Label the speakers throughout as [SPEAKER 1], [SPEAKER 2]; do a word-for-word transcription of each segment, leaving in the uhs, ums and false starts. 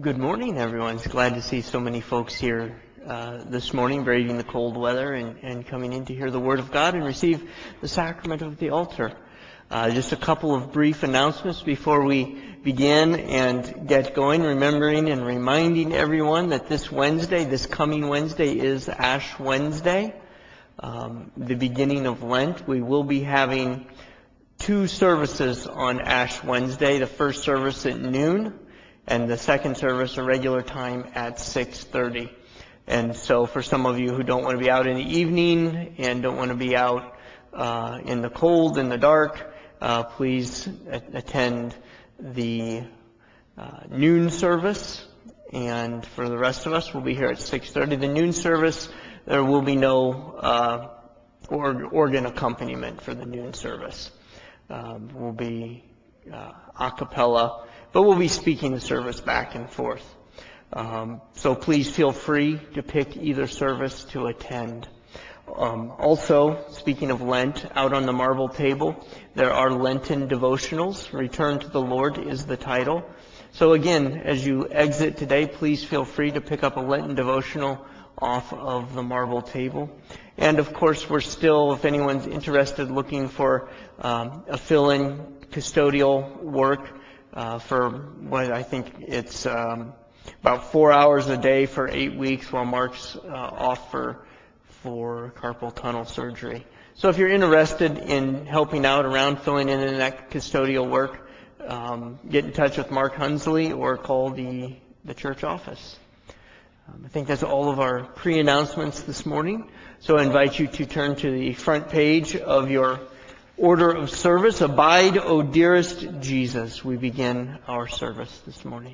[SPEAKER 1] Good morning, everyone. It's glad to see so many folks here uh, this morning, braving the cold weather and, and coming in to hear the Word of God and receive the sacrament of the altar. Uh, just a couple of brief announcements before we begin and get going, remembering and reminding everyone that this Wednesday, this coming Wednesday, is Ash Wednesday, um, the beginning of Lent. We will be having two services on Ash Wednesday, the first service at noon, and the second service, a regular time at six thirty. And so for some of you who don't want to be out in the evening and don't want to be out uh, in the cold, in the dark, uh, please a- attend the uh, noon service. And for the rest of us, we'll be here at six thirty. The noon service, there will be no uh, or- organ accompaniment for the noon service. Um, we'll be uh, a cappella, but we'll be speaking the service back and forth. Um, so please feel free to pick either service to attend. Um, also, speaking of Lent, out on the marble table, there are Lenten devotionals. Return to the Lord is the title. So again, as you exit today, please feel free to pick up a Lenten devotional off of the marble table. And of course, we're still, if anyone's interested, looking for um, a fill-in custodial work uh, for what I think it's um, about four hours a day for eight weeks while Mark's uh, off for for carpal tunnel surgery. So if you're interested in helping out around filling in in that custodial work, um, get in touch with Mark Hunsley or call the the church office. Um, I think that's all of our pre-announcements this morning. So I invite you to turn to the front page of your order of service. Abide, O dearest Jesus. We begin our service this morning.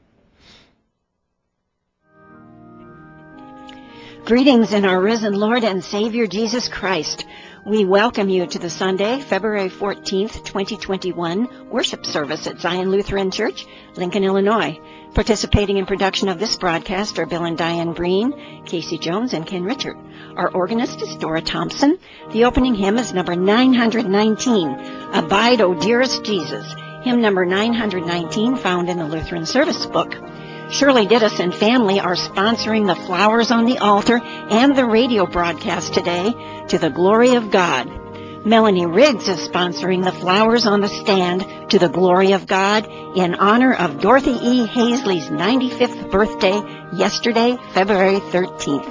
[SPEAKER 2] Greetings in our risen Lord and Savior Jesus Christ. We welcome you to the Sunday, February fourteenth, twenty twenty-one worship service at Zion Lutheran Church, Lincoln, Illinois. Participating in production of this broadcast are Bill and Diane Breen, Casey Jones, and Ken Richard. Our organist is Dora Thompson. The opening hymn is number nine hundred nineteen, Abide, O Dearest Jesus, hymn number nine hundred nineteen, found in the Lutheran Service Book. Shirley Dittus and family are sponsoring the flowers on the altar and the radio broadcast today, To the Glory of God. Melanie Riggs is sponsoring the flowers on the stand, To the Glory of God, in honor of Dorothy E. Hazley's ninety-fifth birthday yesterday, February thirteenth.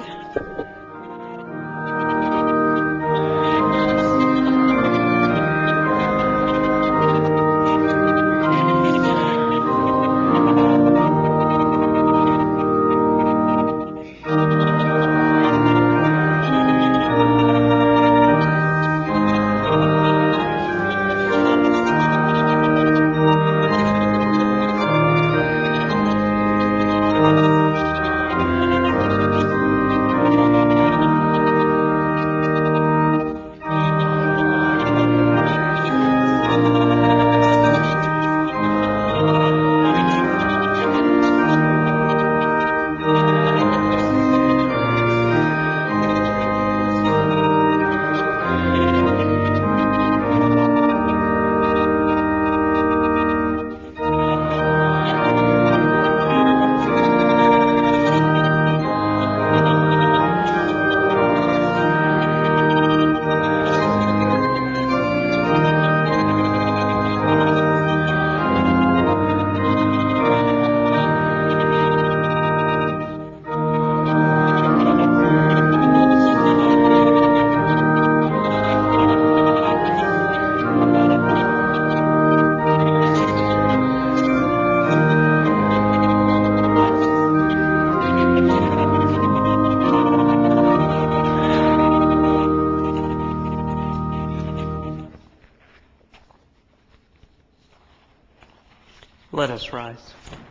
[SPEAKER 1] Let us rise.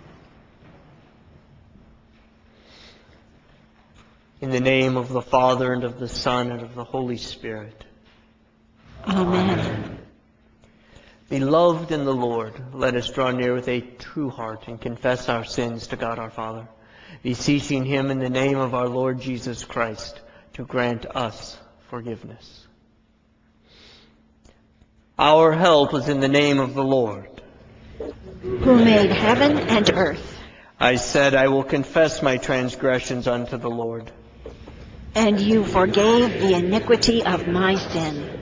[SPEAKER 1] In the name of the Father, and of the Son, and of the Holy Spirit.
[SPEAKER 2] Amen.
[SPEAKER 1] Beloved in the Lord, let us draw near with a true heart and confess our sins to God our Father, beseeching Him in the name of our Lord Jesus Christ to grant us forgiveness. Our help is in the name of the Lord,
[SPEAKER 2] who made heaven and earth.
[SPEAKER 1] I said, I will confess my transgressions unto the Lord.
[SPEAKER 2] And you forgave the iniquity of my sin.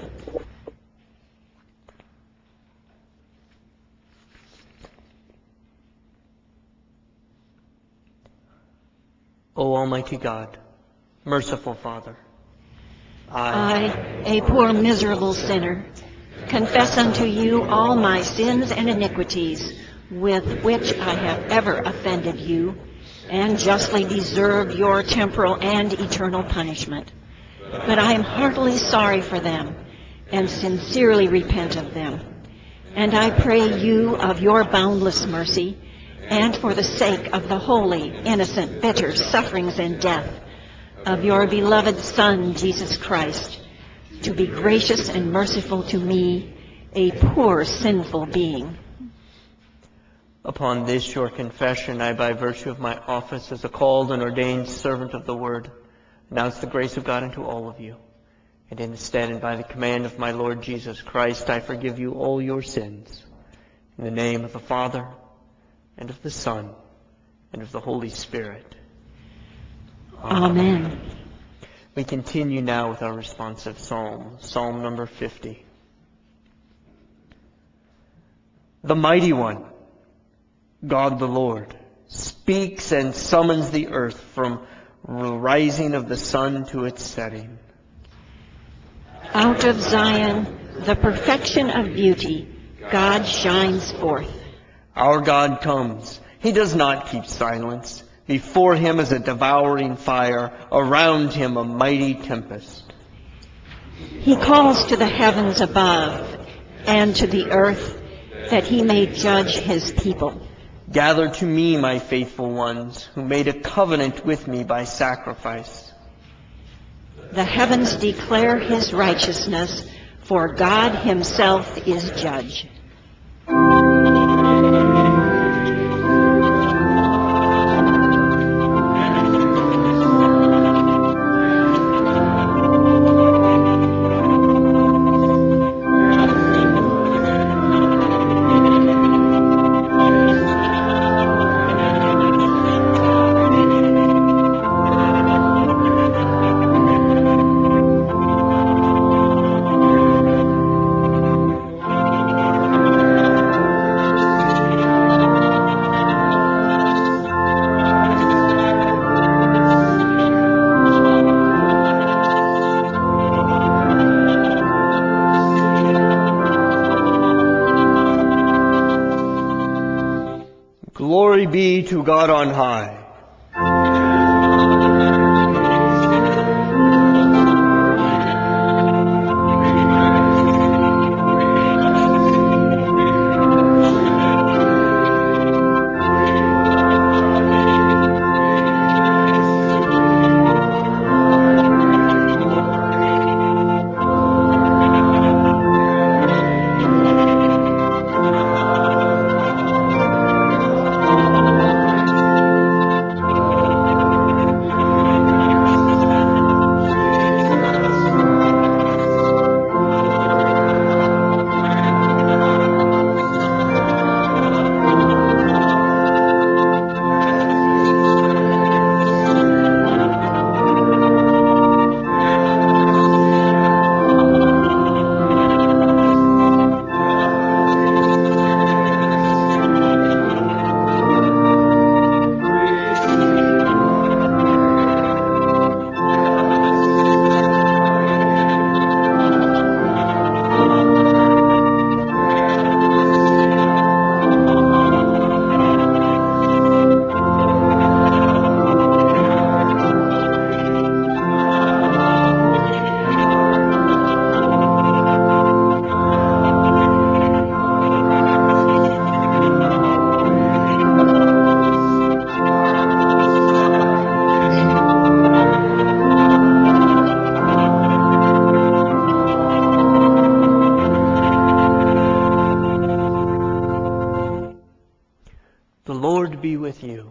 [SPEAKER 1] O Almighty God, merciful Father,
[SPEAKER 2] I, a poor miserable sinner, confess unto you all my sins and iniquities with which I have ever offended you, and justly deserved your temporal and eternal punishment. But I am heartily sorry for them, and sincerely repent of them. And I pray you of your boundless mercy, and for the sake of the holy, innocent, bitter sufferings and death of your beloved Son, Jesus Christ, to be gracious and merciful to me, a poor sinful being.
[SPEAKER 1] Upon this your confession, I, by virtue of my office as a called and ordained servant of the Word, announce the grace of God unto all of you. And in the stead and by the command of my Lord Jesus Christ, I forgive you all your sins. In the name of the Father, and of the Son, and of the Holy Spirit.
[SPEAKER 2] Amen. Amen.
[SPEAKER 1] We continue now with our responsive psalm, Psalm number fifty. The Mighty One, God the Lord, speaks and summons the earth from the rising of the sun to its setting.
[SPEAKER 2] Out of Zion, the perfection of beauty, God shines forth.
[SPEAKER 1] Our God comes. He does not keep silence. Before him is a devouring fire. Around him a mighty tempest.
[SPEAKER 2] He calls to the heavens above and to the earth that he may judge his people.
[SPEAKER 1] Gather to me, my faithful ones, who made a covenant with me by sacrifice.
[SPEAKER 2] The heavens declare his righteousness, for God himself is judge.
[SPEAKER 1] Glory be to God on high. The Lord be with you.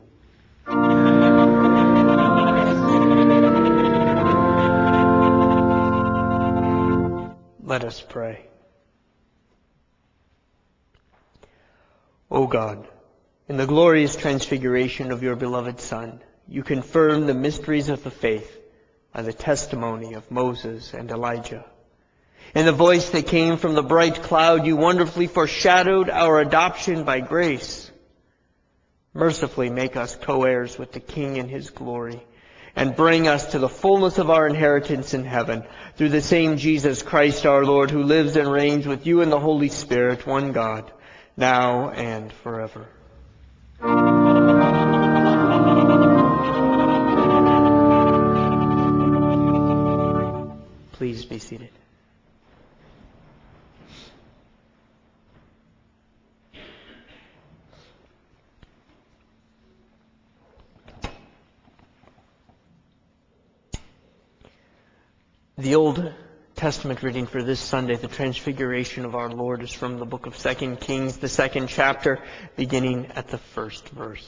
[SPEAKER 1] Let us pray. O God, In the glorious transfiguration of your beloved Son, you confirm the mysteries of the faith by the testimony of Moses and Elijah. In the voice that came from the bright cloud, you wonderfully foreshadowed our adoption by grace. Mercifully make us co-heirs with the King in his glory, and bring us to the fullness of our inheritance in heaven, through the same Jesus Christ our Lord, who lives and reigns with you in the Holy Spirit, one God, now and forever. Please be seated. The Old Testament reading for this Sunday, the Transfiguration of our Lord, is from the book of Second Kings, the second chapter, beginning at the first verse.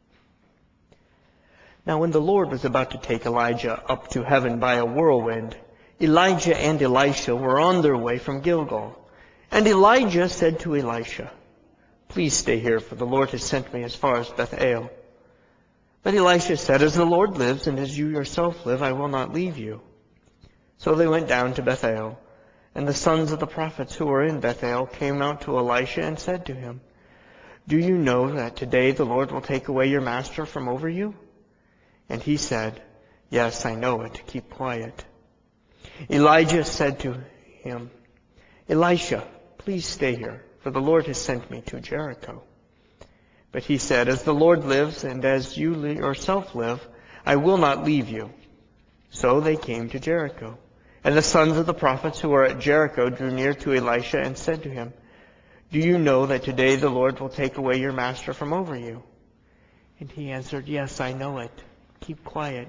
[SPEAKER 1] Now when the Lord was about to take Elijah up to heaven by a whirlwind, Elijah and Elisha were on their way from Gilgal. And Elijah said to Elisha, "Please stay here, for the Lord has sent me as far as Bethel." But Elisha said, "As the Lord lives, and as you yourself live, I will not leave you." So they went down to Bethel, and the sons of the prophets who were in Bethel came out to Elisha and said to him, "Do you know that today the Lord will take away your master from over you?" And he said, "Yes, I know it. Keep quiet." Elijah said to him, "Elisha, please stay here, for the Lord has sent me to Jericho." But he said, "As the Lord lives, and as you yourself live, I will not leave you." So they came to Jericho. And the sons of the prophets who were at Jericho drew near to Elisha and said to him, "Do you know that today the Lord will take away your master from over you?" And he answered, "Yes, I know it. Keep quiet."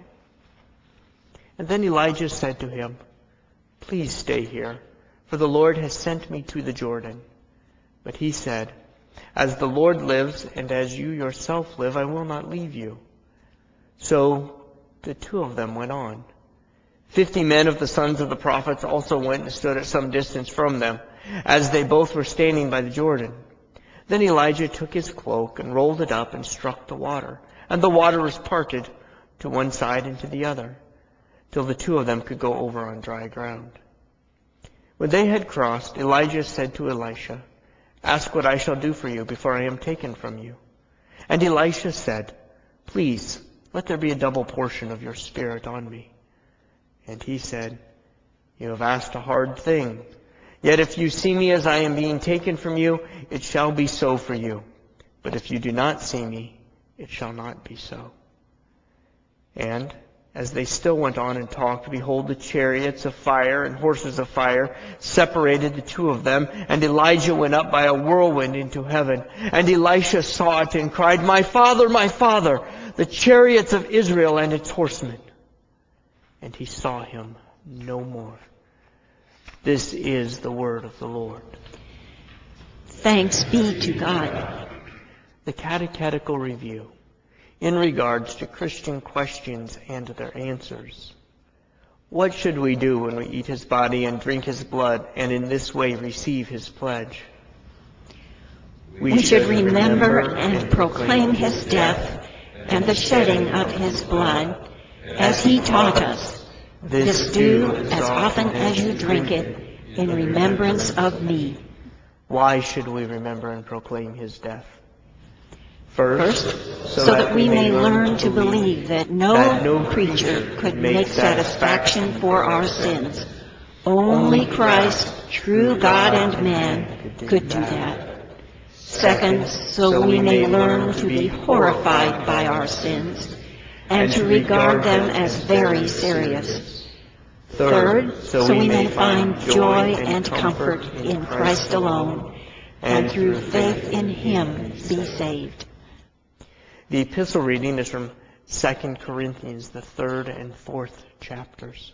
[SPEAKER 1] And then Elijah said to him, "Please stay here, for the Lord has sent me to the Jordan." But he said, "As the Lord lives, and as you yourself live, I will not leave you." So the two of them went on. Fifty men of the sons of the prophets also went and stood at some distance from them, as they both were standing by the Jordan. Then Elijah took his cloak and rolled it up and struck the water, and the water was parted to one side and to the other, till the two of them could go over on dry ground. When they had crossed, Elijah said to Elisha, "Ask what I shall do for you before I am taken from you." And Elisha said, "Please, let there be a double portion of your spirit on me." And he said, "You have asked a hard thing. Yet if you see me as I am being taken from you, it shall be so for you. But if you do not see me, it shall not be so." And as they still went on and talked, behold, the chariots of fire and horses of fire separated the two of them, and Elijah went up by a whirlwind into heaven. And Elisha saw it and cried, "My father, my father, the chariots of Israel and its horsemen." And he saw him no more. This is the word of the Lord.
[SPEAKER 2] Thanks be to God.
[SPEAKER 1] The Catechetical Review in regards to Christian questions and their answers. What should we do when we eat his body and drink his blood, and in this way receive his pledge?
[SPEAKER 2] We, we should remember and proclaim his death and the shedding of his blood, as he taught us. This do as often as you drink it, in remembrance of me.
[SPEAKER 1] Why should we remember and proclaim his death? First,
[SPEAKER 2] so, so that we may learn to believe that no, that no creature could make satisfaction for our sins. Only Christ, true God and man, could do that. Second, so we may learn to be horrified by our sins and to regard them as very serious. Third, so we may find joy and comfort in Christ alone, and through faith in him be saved.
[SPEAKER 1] The epistle reading is from Second Corinthians, the third and fourth chapters.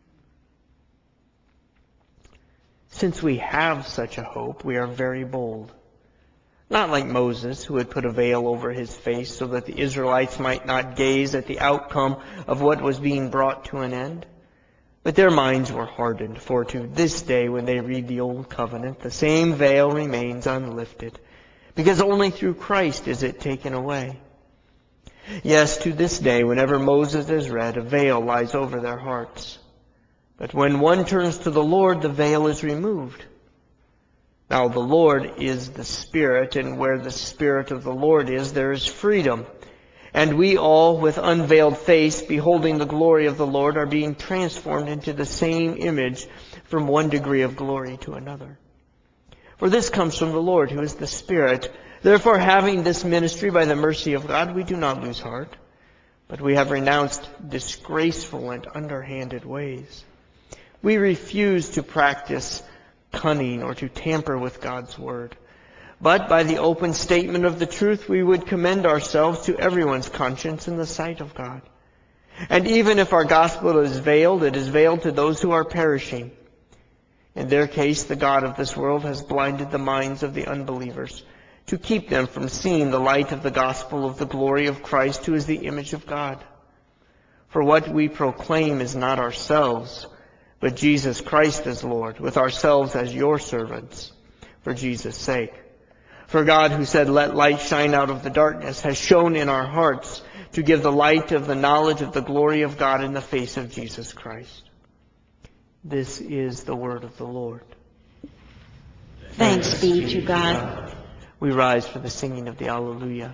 [SPEAKER 1] Since we have such a hope, we are very bold. Not like Moses, who had put a veil over his face so that the Israelites might not gaze at the outcome of what was being brought to an end. But their minds were hardened, for to this day when they read the Old Covenant, the same veil remains unlifted. because only through Christ is it taken away. Yes, to this day, whenever Moses is read, a veil lies over their hearts. But when one turns to the Lord, the veil is removed. Now the Lord is the Spirit, and where the Spirit of the Lord is, there is freedom. And we all, with unveiled face, beholding the glory of the Lord, are being transformed into the same image from one degree of glory to another. For this comes from the Lord, who is the Spirit. Therefore, having this ministry by the mercy of God, we do not lose heart, but we have renounced disgraceful and underhanded ways. We refuse to practice cunning or to tamper with God's word. But by the open statement of the truth, we would commend ourselves to everyone's conscience in the sight of God. And even if our gospel is veiled, it is veiled to those who are perishing. In their case, the God of this world has blinded the minds of the unbelievers to keep them from seeing the light of the gospel of the glory of Christ, who is the image of God. For what we proclaim is not ourselves, but Jesus Christ as Lord, with ourselves as your servants, for Jesus' sake. For God, who said, "Let light shine out of the darkness," has shone in our hearts to give the light of the knowledge of the glory of God in the face of Jesus Christ. This is the word of the Lord.
[SPEAKER 2] Thanks be to God.
[SPEAKER 1] We rise for the singing of the Alleluia.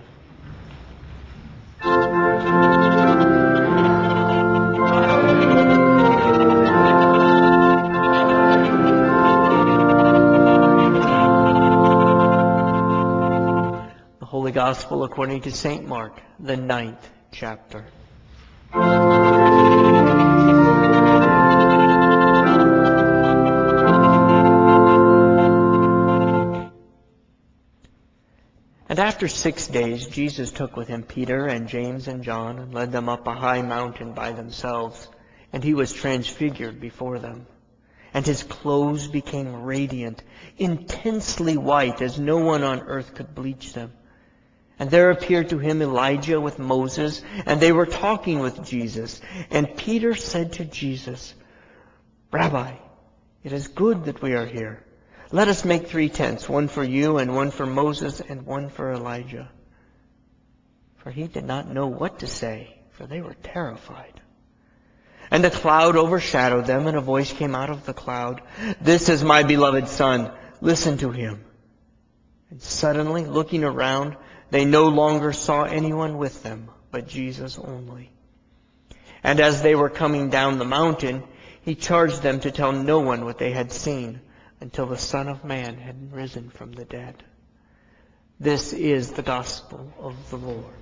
[SPEAKER 1] The Holy Gospel according to Saint Mark, the ninth chapter. And after six days, Jesus took with him Peter and James and John and led them up a high mountain by themselves. And he was transfigured before them. And his clothes became radiant, intensely white, as no one on earth could bleach them. And there appeared to him Elijah with Moses, and they were talking with Jesus. And Peter said to Jesus, "Rabbi, it is good that we are here. Let us make three tents, one for you and one for Moses and one for Elijah." For he did not know what to say, for they were terrified. And a cloud overshadowed them, and a voice came out of the cloud, "This is my beloved Son, listen to him." And suddenly, looking around, they no longer saw anyone with them, but Jesus only. And as they were coming down the mountain, he charged them to tell no one what they had seen, until the Son of Man had risen from the dead. This is the gospel of the Lord.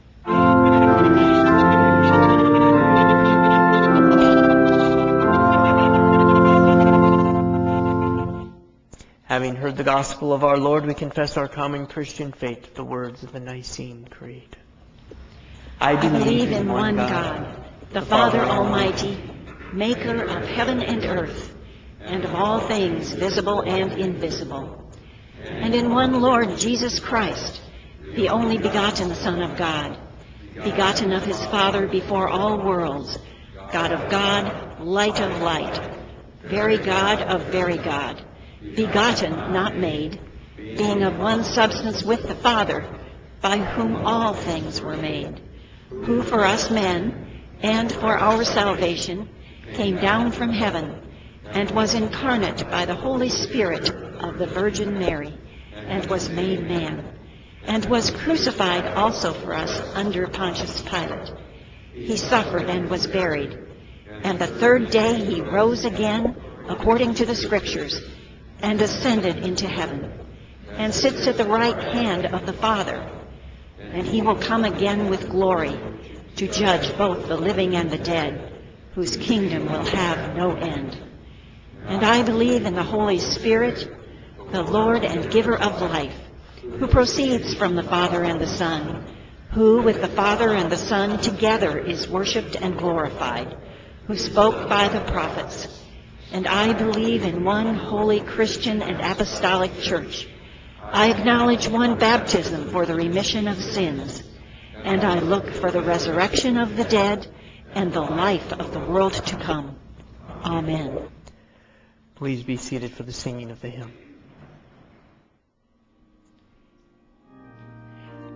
[SPEAKER 1] Having heard the gospel of our Lord, we confess our common Christian faith, the words of the Nicene Creed.
[SPEAKER 2] I believe in one God, the Father Almighty, maker of heaven and earth, and of all things visible and invisible, and in one Lord Jesus Christ, the only begotten Son of God, begotten of his Father before all worlds, God of God, light of light, very God of very God, begotten, not made, being of one substance with the Father, by whom all things were made, who for us men, and for our salvation, came down from heaven, and was incarnate by the Holy Spirit of the Virgin Mary, and was made man, and was crucified also for us under Pontius Pilate. He suffered and was buried, and the third day he rose again, according to the Scriptures, and ascended into heaven, and sits at the right hand of the Father. And he will come again with glory, to judge both the living and the dead, whose kingdom will have no end. And I believe in the Holy Spirit, the Lord and giver of life, who proceeds from the Father and the Son, who with the Father and the Son together is worshipped and glorified, who spoke by the prophets. And I believe in one holy Christian and apostolic church. I acknowledge one baptism for the remission of sins, and I look for the resurrection of the dead and the life of the world to come. Amen.
[SPEAKER 1] Please be seated for the singing of the hymn.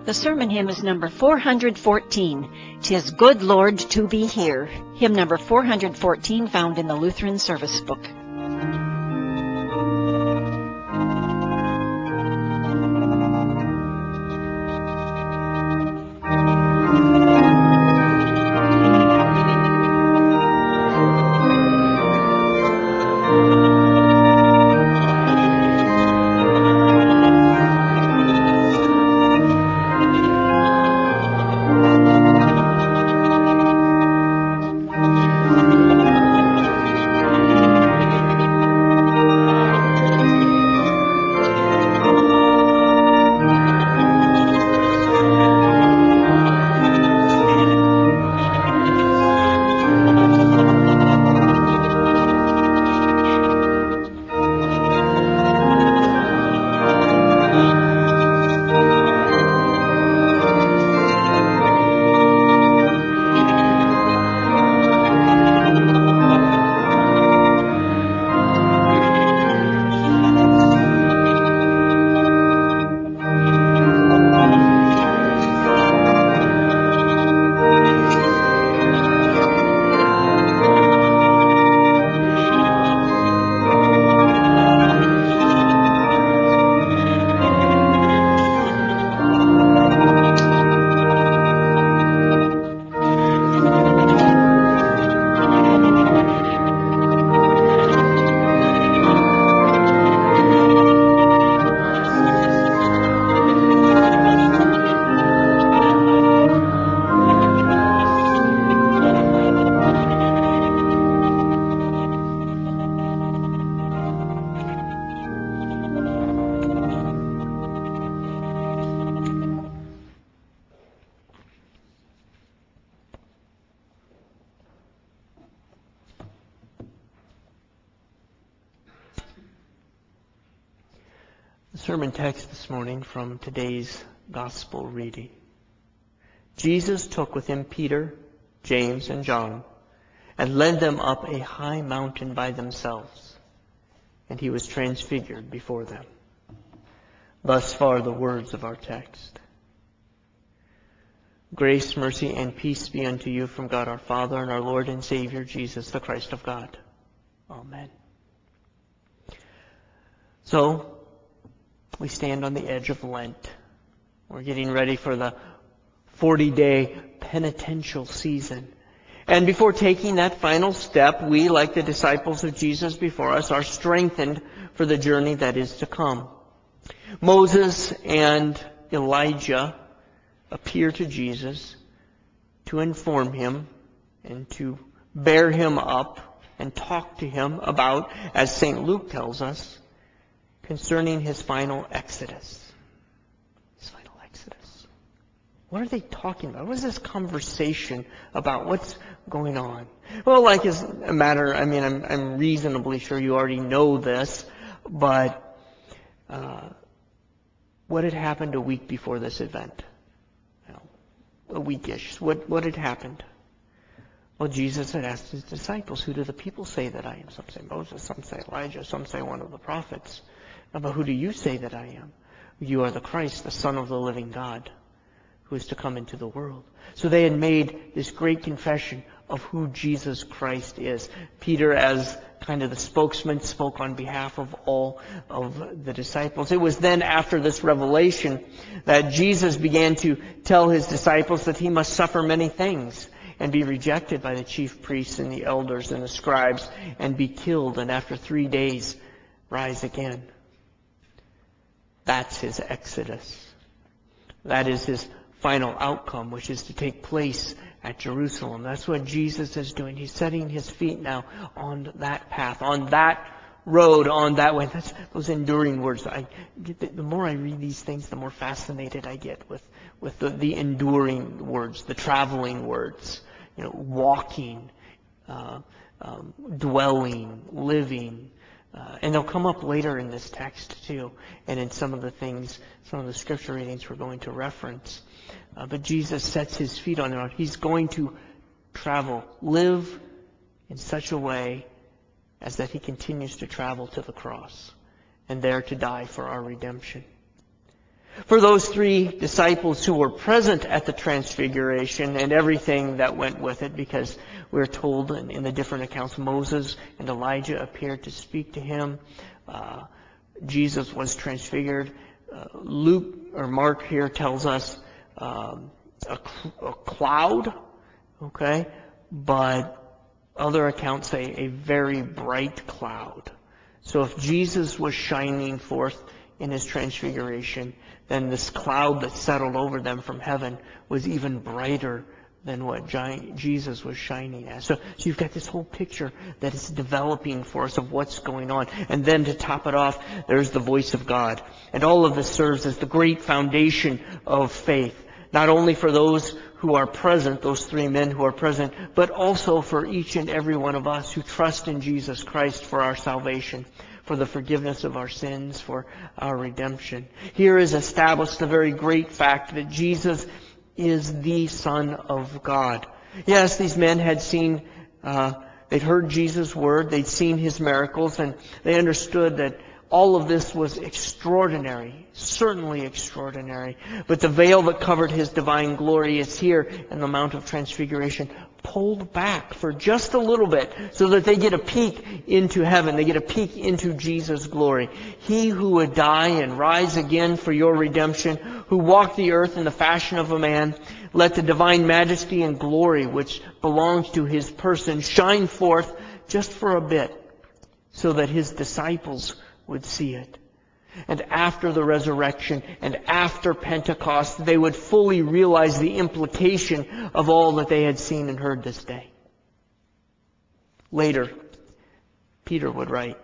[SPEAKER 2] The sermon hymn is number four hundred fourteen, "'Tis Good, Lord, to be Here." Hymn number four hundred fourteen, found in the Lutheran Service Book.
[SPEAKER 1] The sermon text this morning from today's gospel reading. Jesus took with him Peter, James, and John, and led them up a high mountain by themselves, and he was transfigured before them. Thus far the words of our text. Grace, mercy, and peace be unto you from God our Father and our Lord and Savior Jesus, the Christ of God. Amen. So, we stand on the edge of Lent. We're getting ready for the forty-day penitential season. And before taking that final step, we, like the disciples of Jesus before us, are strengthened for the journey that is to come. Moses and Elijah appear to Jesus to inform him and to bear him up and talk to him about, as Saint Luke tells us, concerning his final exodus. His final exodus. What are they talking about? What is this conversation about? What's going on? Well, like as a matter, I mean, I'm, I'm reasonably sure you already know this, but uh, what had happened a week before this event? You know, a weekish. What, what had happened? Well, Jesus had asked his disciples, who do the people say that I am? Some say Moses, some say Elijah, some say one of the prophets. But who do you say that I am? You are the Christ, the Son of the living God, who is to come into the world. So they had made this great confession of who Jesus Christ is. Peter, as kind of the spokesman, spoke on behalf of all of the disciples. It was then after this revelation that Jesus began to tell his disciples that he must suffer many things and be rejected by the chief priests and the elders and the scribes and be killed, and after three days rise again. That's his exodus. That is his final outcome, which is to take place at Jerusalem. That's what Jesus is doing. He's setting his feet now on that path, on that road, on that way. That's those enduring words. I get the, the more I read these things, the more fascinated I get with with the, the enduring words, the traveling words. You know, walking, uh, um, dwelling, living. Uh, and they'll come up later in this text too, and in some of the things, some of the scripture readings we're going to reference. Uh, but Jesus sets his feet on the road. He's going to travel, live in such a way as that he continues to travel to the cross and there to die for our redemption. For those three disciples who were present at the Transfiguration and everything that went with it, because we're told in, in the different accounts, Moses and Elijah appeared to speak to him. Uh, Jesus was transfigured. Uh, Luke, or Mark here tells us um, a, a cloud, okay? But other accounts say a very bright cloud. So if Jesus was shining forth in his transfiguration, then this cloud that settled over them from heaven was even brighter than what giant Jesus was shining as. So, so you've got this whole picture that is developing for us of what's going on. And then to top it off, there's the voice of God. And all of this serves as the great foundation of faith. Not only for those who are present, those three men who are present, but also for each and every one of us who trust in Jesus Christ for our salvation, for the forgiveness of our sins, for our redemption. Here is established the very great fact that Jesus is the Son of God. Yes, these men had seen, uh, they'd heard Jesus' word, they'd seen his miracles, and they understood that all of this was extraordinary, certainly extraordinary. But the veil that covered his divine glory is here in the Mount of Transfiguration, pulled back for just a little bit so that they get a peek into heaven. They get a peek into Jesus' glory. He who would die and rise again for your redemption, who walked the earth in the fashion of a man, let the divine majesty and glory which belongs to his person shine forth just for a bit so that his disciples would see it. And after the resurrection and after Pentecost, they would fully realize the implication of all that they had seen and heard this day. Later, Peter would write,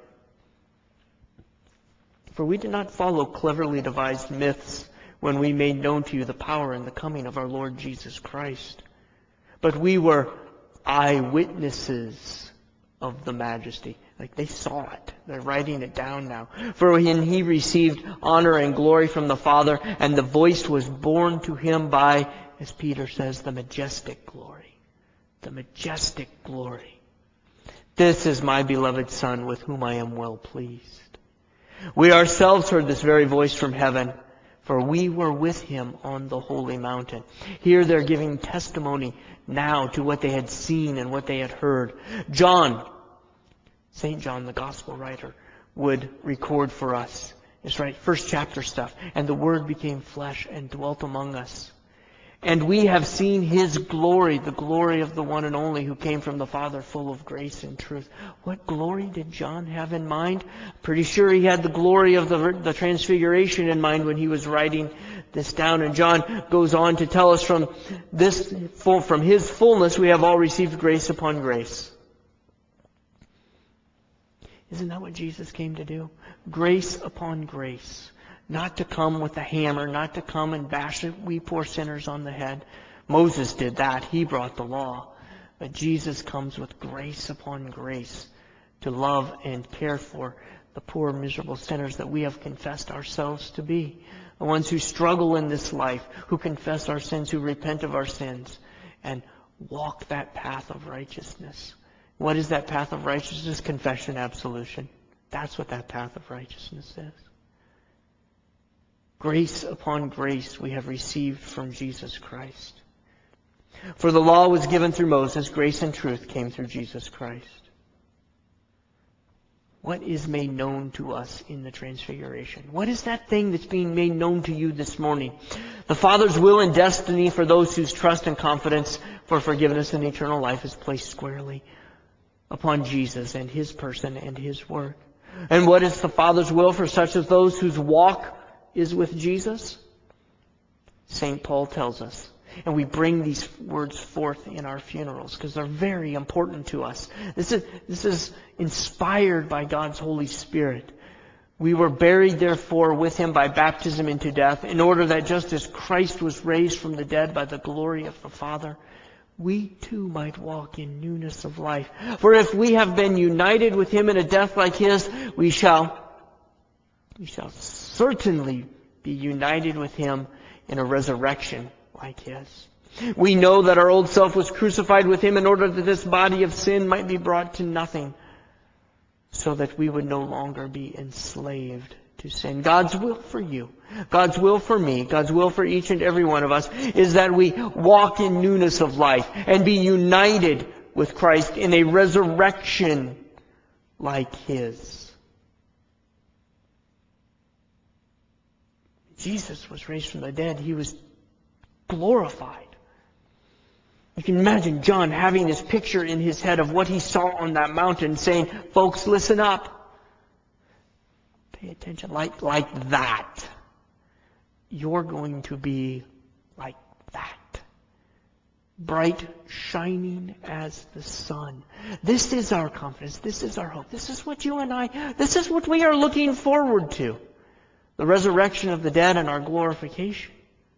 [SPEAKER 1] "For we did not follow cleverly devised myths when we made known to you the power and the coming of our Lord Jesus Christ, but we were eyewitnesses of the majesty." Like they saw it. They're writing it down now. "For when he received honor and glory from the Father, and the voice was borne to him by," as Peter says, "the majestic glory." The majestic glory. "This is my beloved Son, with whom I am well pleased." We ourselves heard this very voice from heaven, for we were with him on the holy mountain. Here they're giving testimony now to what they had seen and what they had heard. John, Saint John, the gospel writer, would record for us. It's right, first chapter stuff. "And the Word became flesh and dwelt among us. And we have seen his glory, the glory of the one and only who came from the Father, full of grace and truth." What glory did John have in mind? Pretty sure he had the glory of the, the Transfiguration in mind when he was writing this down. And John goes on to tell us from this, from his fullness we have all received grace upon grace. Isn't that what Jesus came to do? Grace upon grace. Not to come with a hammer, not to come and bash we poor sinners on the head. Moses did that. He brought the law. But Jesus comes with grace upon grace to love and care for the poor, miserable sinners that we have confessed ourselves to be. The ones who struggle in this life, who confess our sins, who repent of our sins, and walk that path of righteousness. What is that path of righteousness? Confession, absolution. That's what that path of righteousness is. Grace upon grace we have received from Jesus Christ. For the law was given through Moses, grace and truth came through Jesus Christ. What is made known to us in the Transfiguration? What is that thing that's being made known to you this morning? The Father's will and destiny for those whose trust and confidence for forgiveness and eternal life is placed squarely upon Jesus and his person and his work. And what is the Father's will for such as those whose walk is with Jesus? Saint Paul tells us. And we bring these words forth in our funerals because they're very important to us. This is, this is inspired by God's Holy Spirit. "We were buried therefore with him by baptism into death, in order that just as Christ was raised from the dead by the glory of the Father, we too might walk in newness of life. For if we have been united with him in a death like his, we shall, we shall certainly be united with him in a resurrection like his. We know that our old self was crucified with him in order that this body of sin might be brought to nothing, so that we would no longer be enslaved to sin. God's will for you, God's will for me, God's will for each and every one of us is that we walk in newness of life and be united with Christ in a resurrection like His. Jesus was raised from the dead. He was glorified. You can imagine John having this picture in his head of what he saw on that mountain, saying, folks, listen up. Pay attention. Like, like that. You're going to be like that. Bright, shining as the sun. This is our confidence. This is our hope. This is what you and I, this is what we are looking forward to. The resurrection of the dead and our glorification.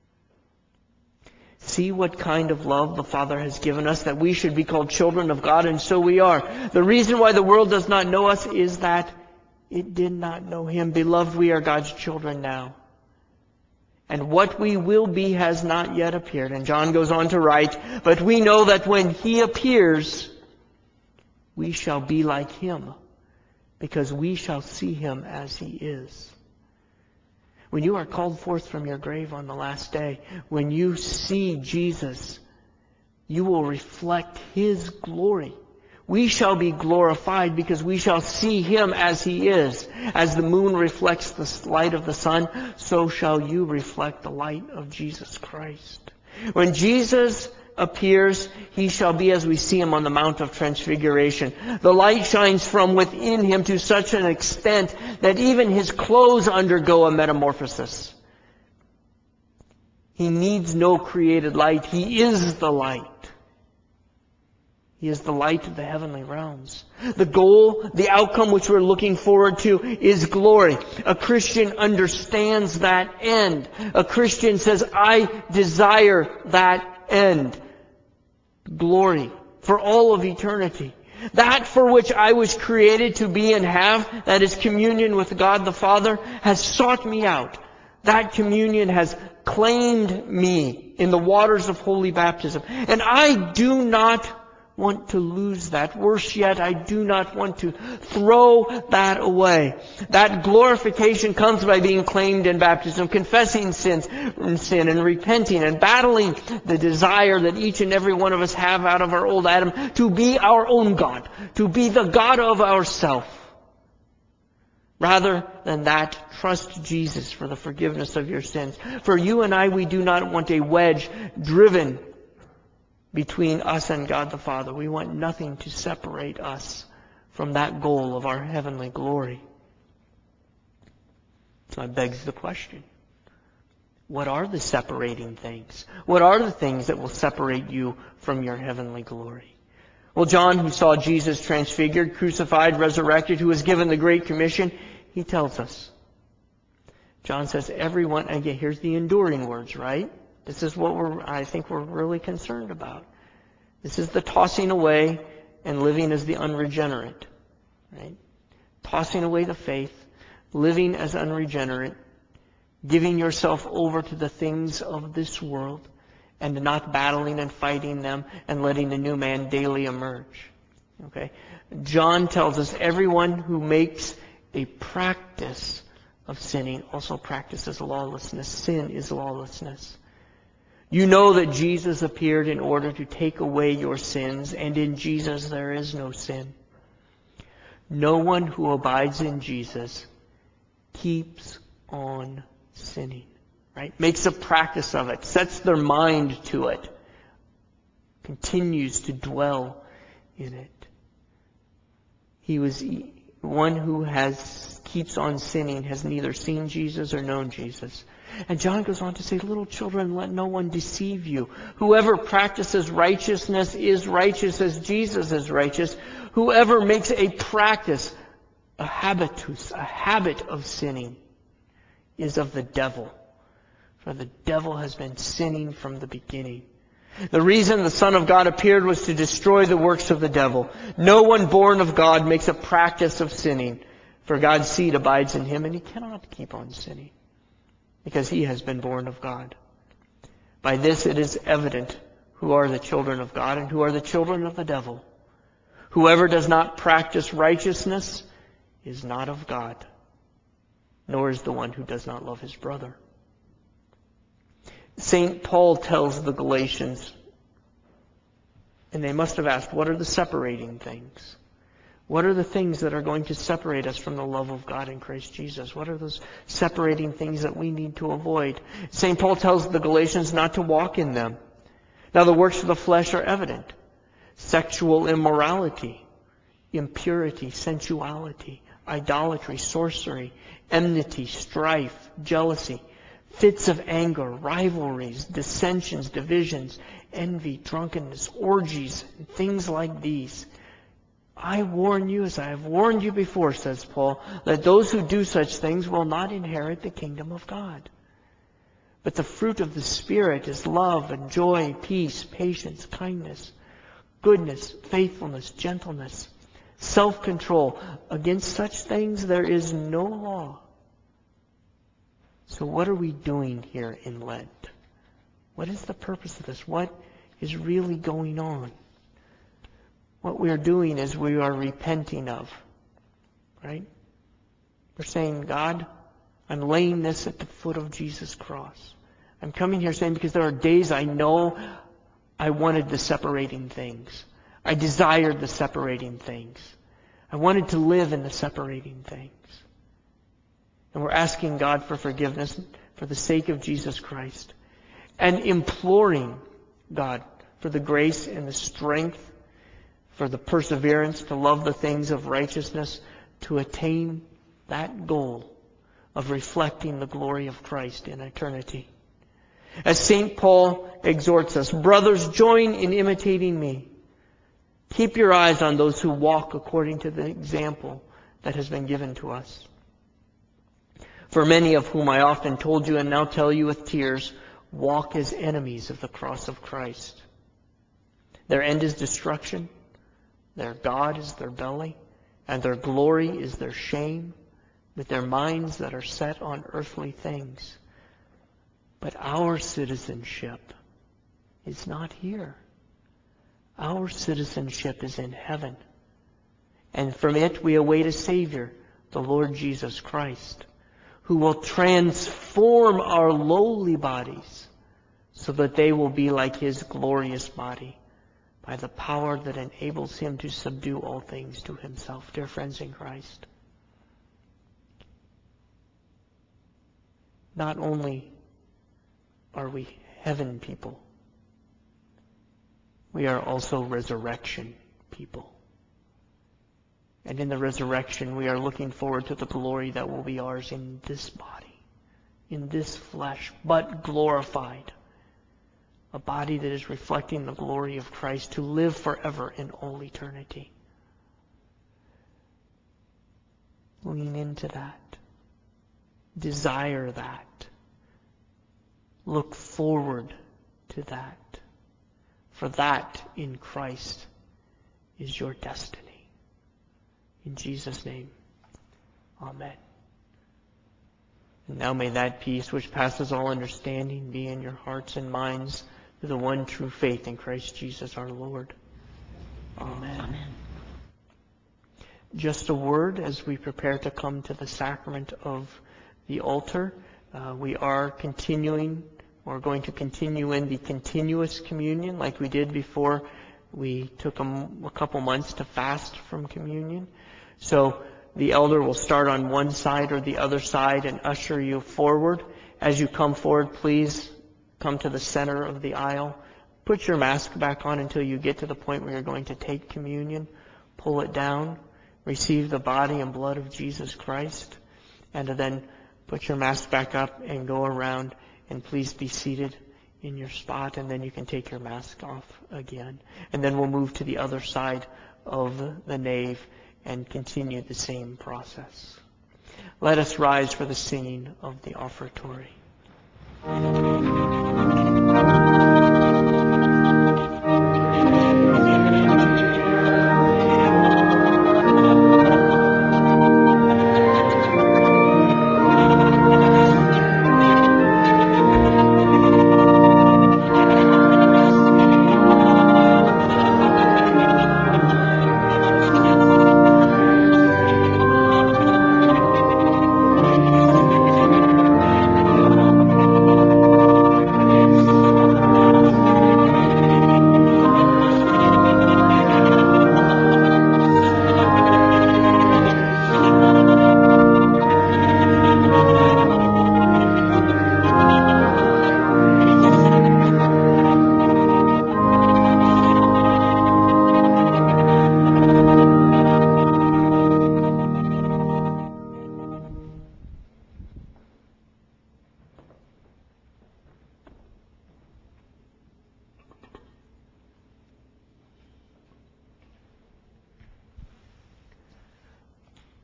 [SPEAKER 1] See what kind of love the Father has given us, that we should be called children of God, and so we are. The reason why the world does not know us is that it did not know Him. Beloved, we are God's children now. And what we will be has not yet appeared. And John goes on to write, but we know that when He appears, we shall be like Him, because we shall see Him as He is. When you are called forth from your grave on the last day, when you see Jesus, you will reflect His glory. We shall be glorified because we shall see Him as He is. As the moon reflects the light of the sun, so shall you reflect the light of Jesus Christ. When Jesus appears, He shall be as we see Him on the Mount of Transfiguration. The light shines from within Him to such an extent that even His clothes undergo a metamorphosis. He needs no created light. He is the light. He is the light of the heavenly realms. The goal, the outcome which we're looking forward to is glory. A Christian understands that end. A Christian says, I desire that end. Glory for all of eternity. That for which I was created to be and have, that is communion with God the Father, has sought me out. That communion has claimed me in the waters of holy baptism. And I do not want to lose that. Worse yet, I do not want to throw that away. That glorification comes by being claimed in baptism, confessing sins, sin and repenting and battling the desire that each and every one of us have out of our old Adam to be our own God, to be the God of ourself. Rather than that, trust Jesus for the forgiveness of your sins. For you and I, we do not want a wedge driven between us and God the Father. We want nothing to separate us from that goal of our heavenly glory. So that begs the question, what are the separating things? What are the things that will separate you from your heavenly glory? Well, John, who saw Jesus transfigured, crucified, resurrected, who was given the Great Commission, he tells us. John says, everyone, again, here's the enduring words, right? This is what we're, I think we're really concerned about. This is the tossing away and living as the unregenerate. Right? Tossing away the faith, living as unregenerate, giving yourself over to the things of this world, and not battling and fighting them, and letting the new man daily emerge. Okay? John tells us everyone who makes a practice of sinning also practices lawlessness. Sin is lawlessness. You know that Jesus appeared in order to take away your sins, and in Jesus there is no sin. No one who abides in Jesus keeps on sinning, right? Makes a practice of it, sets their mind to it, continues to dwell in it. He was one who has keeps on sinning, has neither seen Jesus or known Jesus. And John goes on to say, little children, let no one deceive you. Whoever practices righteousness is righteous as Jesus is righteous. Whoever makes a practice, a habitus, a habit of sinning, is of the devil. For the devil has been sinning from the beginning. The reason the Son of God appeared was to destroy the works of the devil. No one born of God makes a practice of sinning, for God's seed abides in him, and he cannot keep on sinning, because he has been born of God. By this it is evident who are the children of God and who are the children of the devil. Whoever does not practice righteousness is not of God, nor is the one who does not love his brother. Saint Paul tells the Galatians, and they must have asked, what are the separating things? What are the things that are going to separate us from the love of God in Christ Jesus? What are those separating things that we need to avoid? Saint Paul tells the Galatians not to walk in them. Now the works of the flesh are evident. Sexual immorality, impurity, sensuality, idolatry, sorcery, enmity, strife, jealousy, fits of anger, rivalries, dissensions, divisions, envy, drunkenness, orgies, and things like these. I warn you, as I have warned you before, says Paul, that those who do such things will not inherit the kingdom of God. But the fruit of the Spirit is love and joy, peace, patience, kindness, goodness, faithfulness, gentleness, self-control. Against such things there is no law. So what are we doing here in Lent? What is the purpose of this? What is really going on? What we are doing is we are repenting of, right? We're saying, God, I'm laying this at the foot of Jesus' cross. I'm coming here saying, because there are days I know I wanted the separating things. I desired the separating things. I wanted to live in the separating things. And we're asking God for forgiveness for the sake of Jesus Christ. And imploring God for the grace and the strength, for the perseverance to love the things of righteousness, to attain that goal of reflecting the glory of Christ in eternity. As Saint Paul exhorts us, brothers, join in imitating me. Keep your eyes on those who walk according to the example that has been given to us. For many of whom I often told you and now tell you with tears, walk as enemies of the cross of Christ. Their end is destruction. Their God is their belly, and their glory is their shame, with their minds that are set on earthly things. But our citizenship is not here. Our citizenship is in heaven. And from it we await a Savior, the Lord Jesus Christ, who will transform our lowly bodies so that they will be like His glorious body, by the power that enables Him to subdue all things to Himself. Dear friends in Christ, not only are we heaven people, we are also resurrection people. And in the resurrection, we are looking forward to the glory that will be ours in this body, in this flesh, but glorified. A body that is reflecting the glory of Christ, to live forever in all eternity. Lean into that. Desire that. Look forward to that. For that in Christ is your destiny. In Jesus' name, amen. And now may that peace which passes all understanding be in your hearts and minds, to the one true faith in Christ Jesus our Lord. Amen. Amen. Just a word as we prepare to come to the sacrament of the altar. Uh, we are continuing, we're going to continue in the continuous communion like we did before we took a, a couple months to fast from communion. So the elder will start on one side or the other side and usher you forward. As you come forward, please come to the center of the aisle. Put your mask back on until you get to the point where you're going to take communion. Pull it down. Receive the body and blood of Jesus Christ. And then put your mask back up and go around. And please be seated in your spot. And then you can take your mask off again. And then we'll move to the other side of the nave and continue the same process. Let us rise for the singing of the offertory.
[SPEAKER 3] Thank you.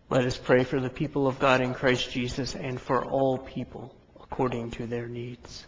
[SPEAKER 1] Let us pray for the people of God in Christ Jesus and for all people according to their needs.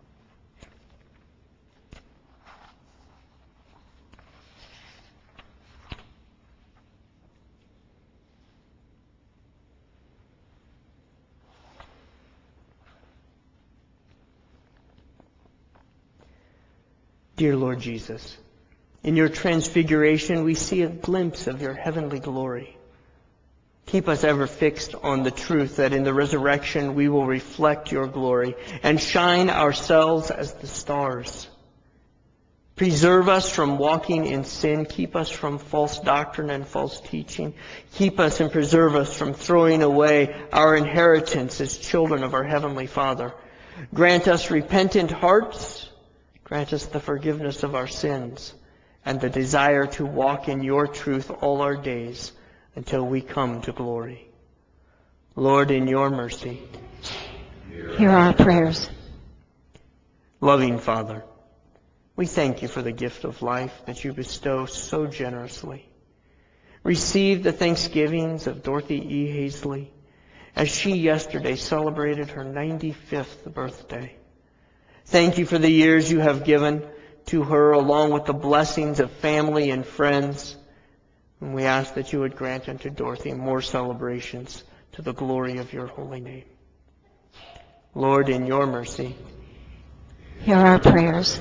[SPEAKER 1] Dear Lord Jesus, in your transfiguration we see a glimpse of your heavenly glory. Keep us ever fixed on the truth that in the resurrection we will reflect your glory and shine ourselves as the stars. Preserve us from walking in sin. Keep us from false doctrine and false teaching. Keep us and preserve us from throwing away our inheritance as children of our Heavenly Father. Grant us repentant hearts. Grant us the forgiveness of our sins and the desire to walk in your truth all our days until we come to glory. Lord, in your mercy,
[SPEAKER 2] hear our prayers.
[SPEAKER 1] Loving Father, we thank you for the gift of life that you bestow so generously. Receive the thanksgivings of Dorothy E. Hazley as she yesterday celebrated her ninety-fifth birthday. Thank you for the years you have given to her, along with the blessings of family and friends. And we ask that you would grant unto Dorothy more celebrations to the glory of your holy name. Lord, in your mercy,
[SPEAKER 2] hear our prayers.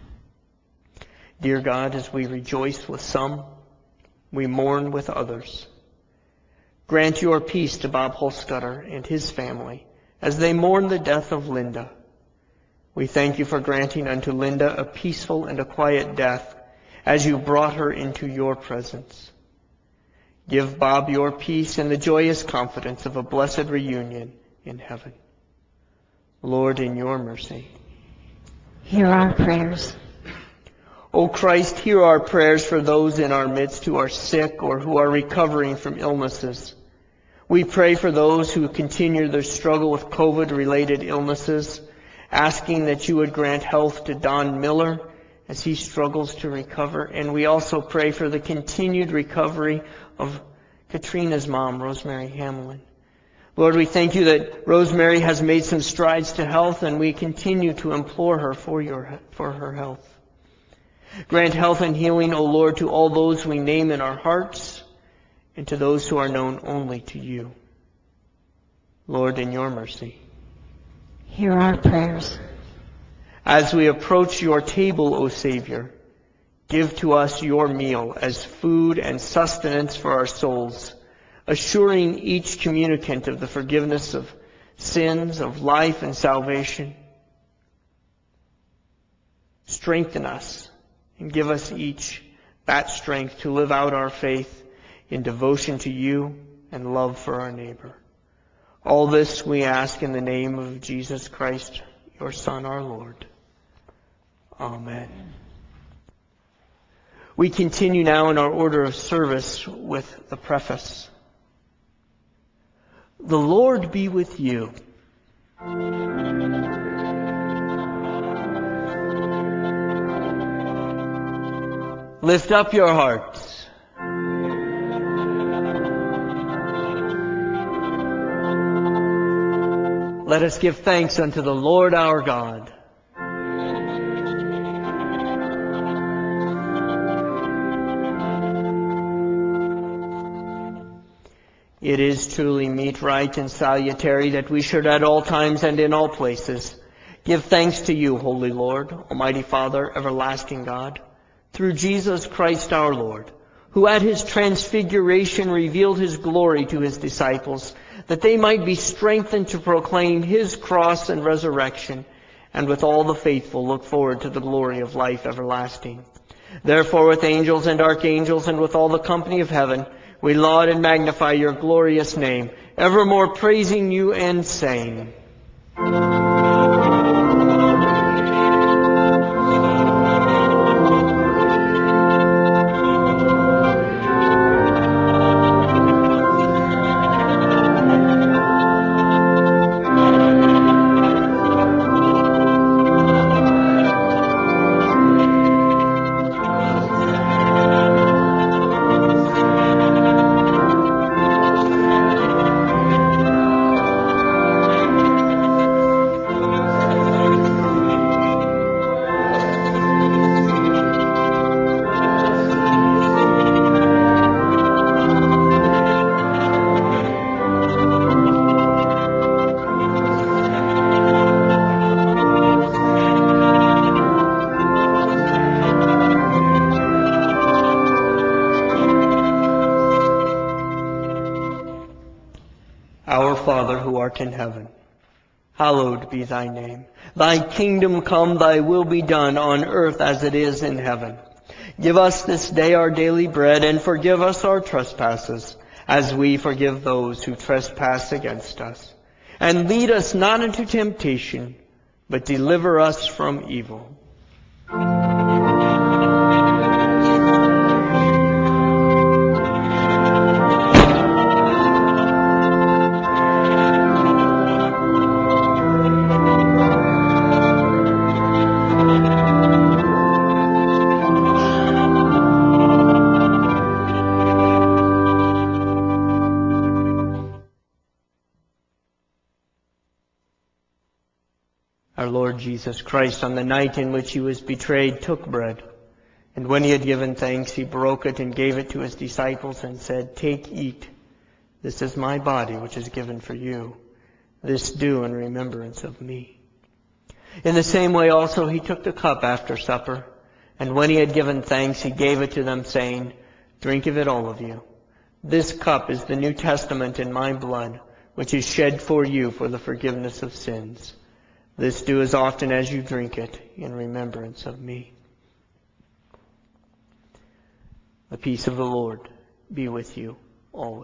[SPEAKER 1] Dear God, as we rejoice with some, we mourn with others. Grant your peace to Bob Holscutter and his family as they mourn the death of Linda. We thank you for granting unto Linda a peaceful and a quiet death as you brought her into your presence. Give Bob your peace and the joyous confidence of a blessed reunion in heaven. Lord, in your mercy,
[SPEAKER 2] hear our prayers.
[SPEAKER 1] O Christ, hear our prayers for those in our midst who are sick or who are recovering from illnesses. We pray for those who continue their struggle with COVID-related illnesses, asking that you would grant health to Don Miller as he struggles to recover. And we also pray for the continued recovery of Katrina's mom, Rosemary Hamlin. Lord, we thank you that Rosemary has made some strides to health, and we continue to implore her for your for her health. Grant health and healing, O Lord, to all those we name in our hearts and to those who are known only to you. Lord, in your mercy,
[SPEAKER 2] hear our prayers.
[SPEAKER 1] As we approach your table, O Savior, give to us your meal as food and sustenance for our souls, assuring each communicant of the forgiveness of sins, of life and salvation. Strengthen us and give us each that strength to live out our faith in devotion to you and love for our neighbor. All this we ask in the name of Jesus Christ, your Son, our Lord. Amen. We continue now in our order of service with the preface. The Lord be with you. Lift up your hearts. Let us give thanks unto the Lord our God. It is truly meet, right, and salutary that we should at all times and in all places give thanks to you, Holy Lord, Almighty Father, everlasting God, through Jesus Christ our Lord, who at his transfiguration revealed his glory to his disciples, that they might be strengthened to proclaim his cross and resurrection, and with all the faithful look forward to the glory of life everlasting. Therefore, with angels and archangels and with all the company of heaven, we laud and magnify your glorious name, evermore praising you and saying, art in heaven, hallowed be thy name. Thy kingdom come, thy will be done on earth as it is in heaven. Give us this day our daily bread, and forgive us our trespasses, as we forgive those who trespass against us. And lead us not into temptation, but deliver us from evil. Our Lord Jesus Christ, on the night in which he was betrayed, took bread. And when he had given thanks, he broke it and gave it to his disciples and said, "Take, eat. This is my body, which is given for you. This do in remembrance of me." In the same way also he took the cup after supper. And when he had given thanks, he gave it to them, saying, "Drink of it, all of you. This cup is the New Testament in my blood, which is shed for you for the forgiveness of sins. This do as often as you drink it in remembrance of me." The peace of the Lord be with you always.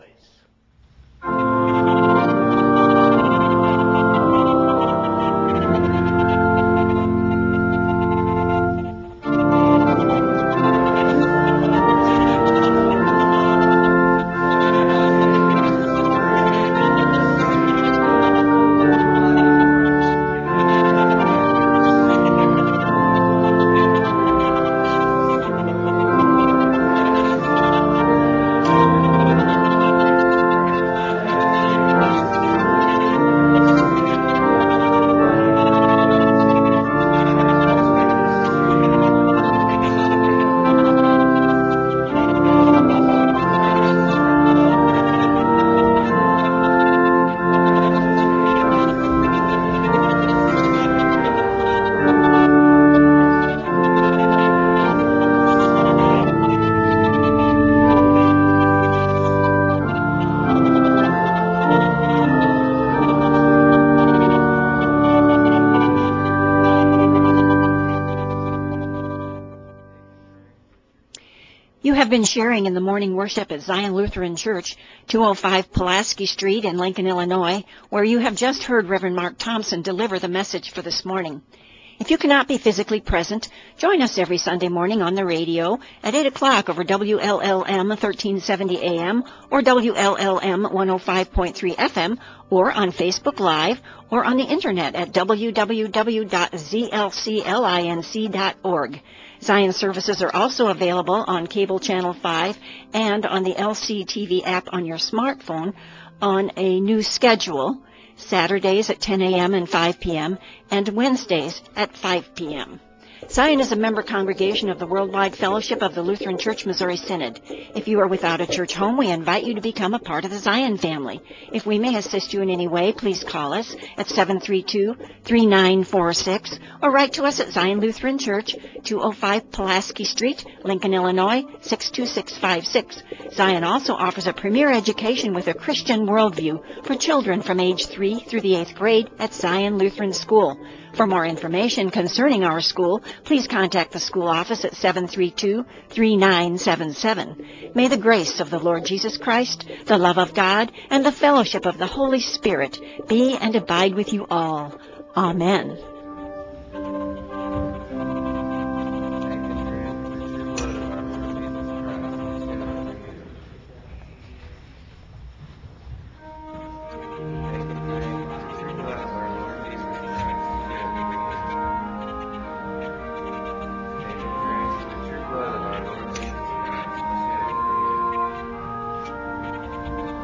[SPEAKER 2] You have been sharing in the morning worship at Zion Lutheran Church, two oh five Pulaski Street in Lincoln, Illinois, where you have just heard Reverend Mark Thompson deliver the message for this morning. If you cannot be physically present, join us every Sunday morning on the radio at eight o'clock over W L L M thirteen seventy A M or W L L M one oh five point three F M, or on Facebook Live, or on the Internet at w w w dot z l c linc dot org. Zion services are also available on Cable Channel five and on the L C T V app on your smartphone on a new schedule, Saturdays at ten A M and five P M and Wednesdays at five P M Zion is a member congregation of the Worldwide Fellowship of the Lutheran Church Missouri Synod. If you are without a church home, we invite you to become a part of the Zion family. If we may assist you in any way, please call us at seven three two, three nine four six or write to us at Zion Lutheran Church, two oh five Pulaski Street, Lincoln, Illinois, six two six five six. Zion also offers a premier education with a Christian worldview for children from age three through the eighth grade at Zion Lutheran School. For more information concerning our school, please contact the school office at seven three two, three nine seven seven. May the grace of the Lord Jesus Christ, the love of God, and the fellowship of the Holy Spirit be and abide with you all. Amen.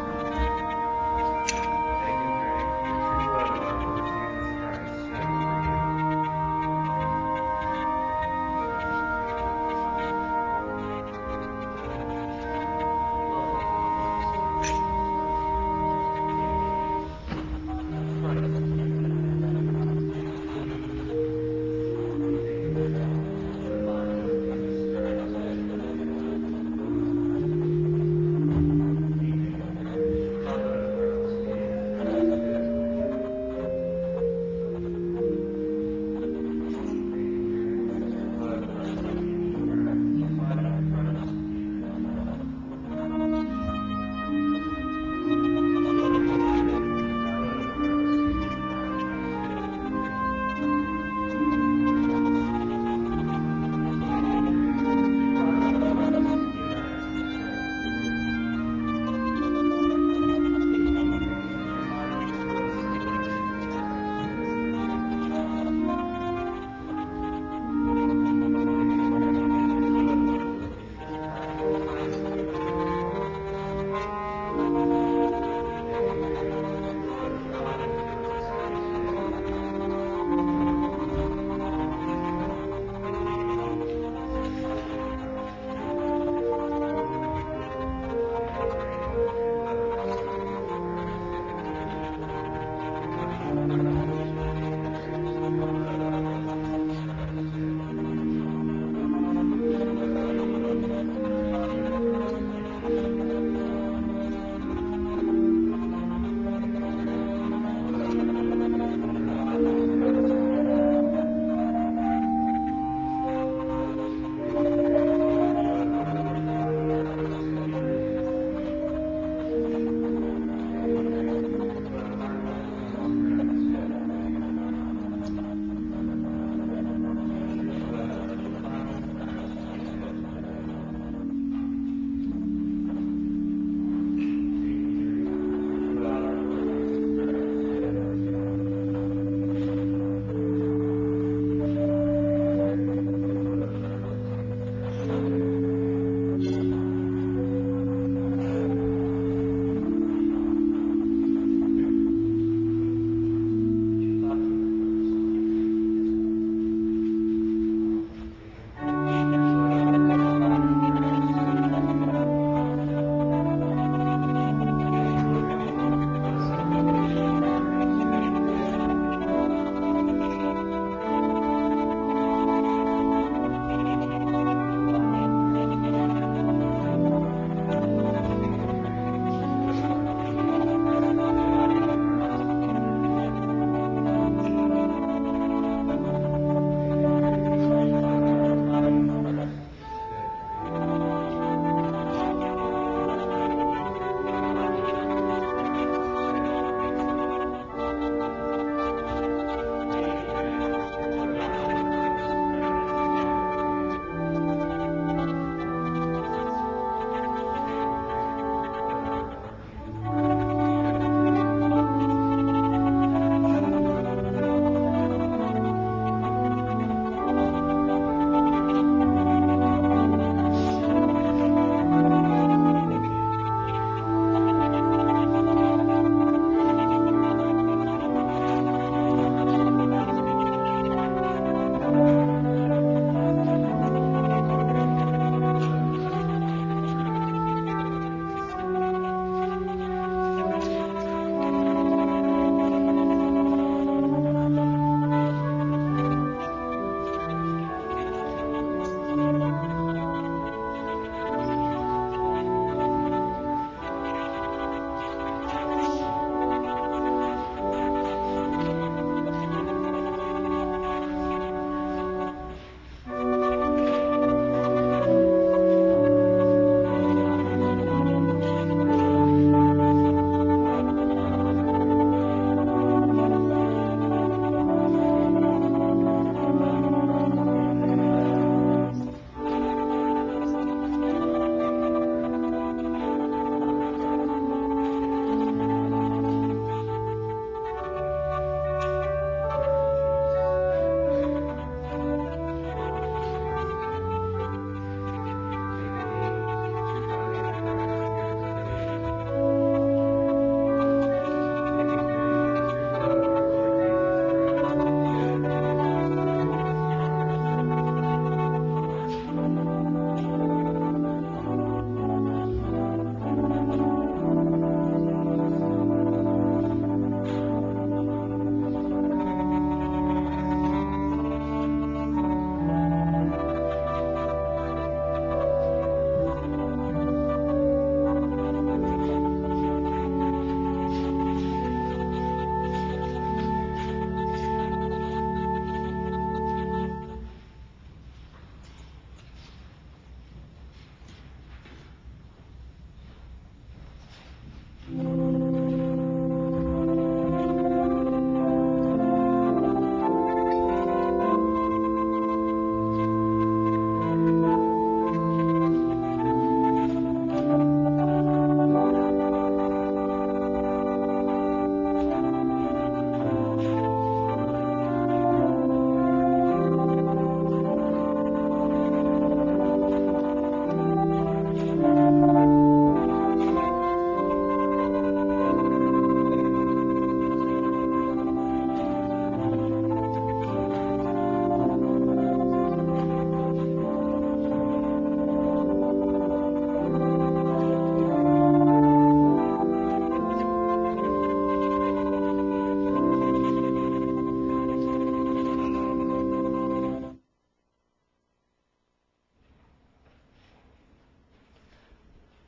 [SPEAKER 3] Thank you, Lord.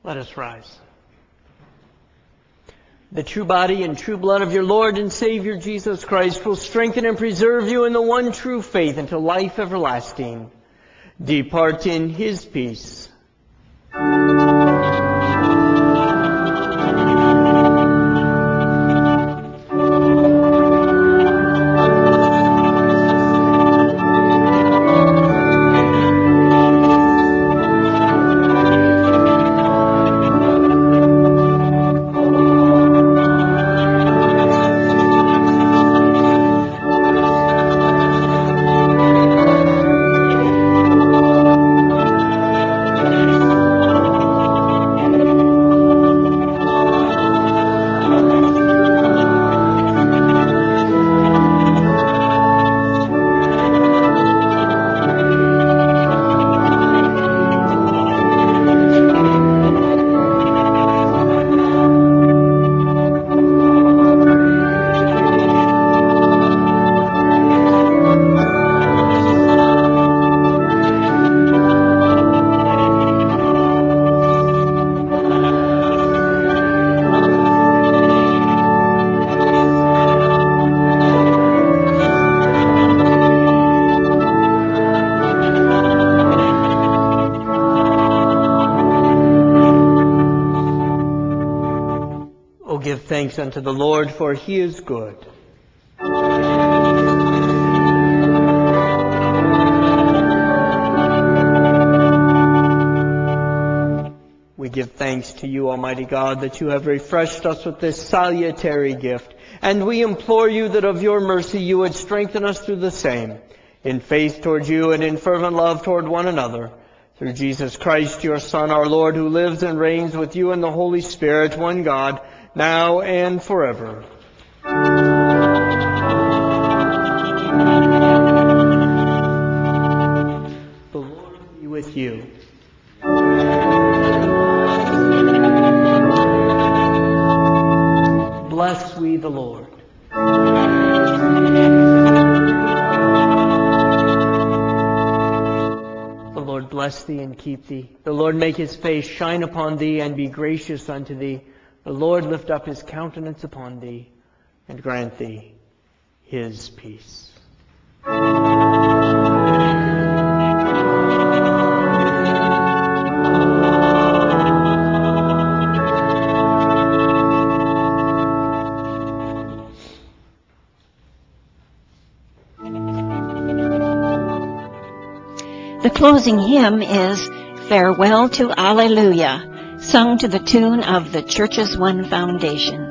[SPEAKER 1] Let us rise. The true body and true blood of your Lord and Savior Jesus Christ will strengthen and preserve you in the one true faith until life everlasting. Depart in His peace. Give thanks unto the Lord, for He is good. We give thanks to you, Almighty God, that you have refreshed us with this salutary gift, and we implore you that of your mercy you would strengthen us through the same, in faith toward you and in fervent love toward one another, through Jesus Christ, your Son, our Lord, who lives and reigns with you in the Holy Spirit, one God, now and forever. The Lord be with you. Bless we the Lord. The Lord bless thee and keep thee. The Lord make His face shine upon thee and be gracious unto thee. The Lord lift up His countenance upon thee and grant thee His peace.
[SPEAKER 2] The closing hymn is Farewell to Alleluia, sung to the tune of the Church's One Foundation.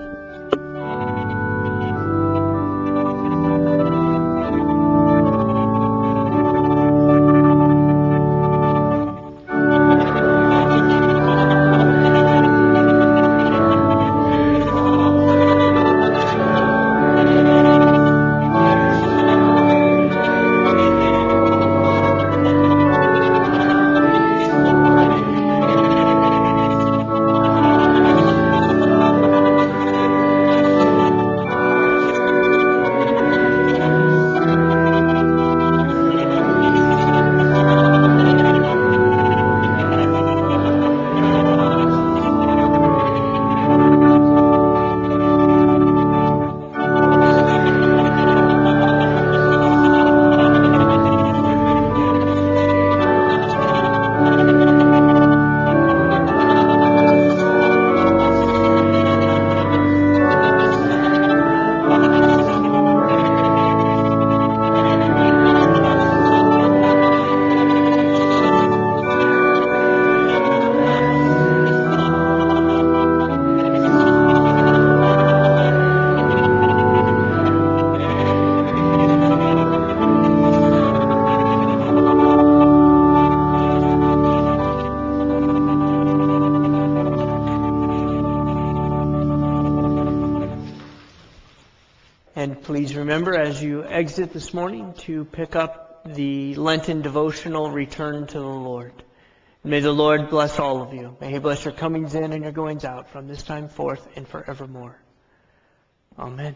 [SPEAKER 1] And please remember as you exit this morning to pick up the Lenten devotional, Return to the Lord. May the Lord bless all of you. May He bless your comings in and your goings out from this time forth and forevermore. Amen.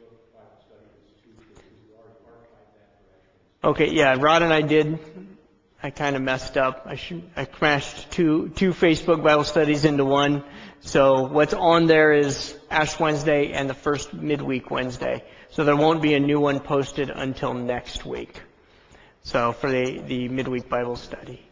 [SPEAKER 1] Okay, yeah, Rod and I did I kind of messed up. I should, I crashed two, two Facebook Bible studies into one. So what's on there is Ash Wednesday and the first midweek Wednesday. So there won't be a new one posted until next week. So for the, the midweek Bible study.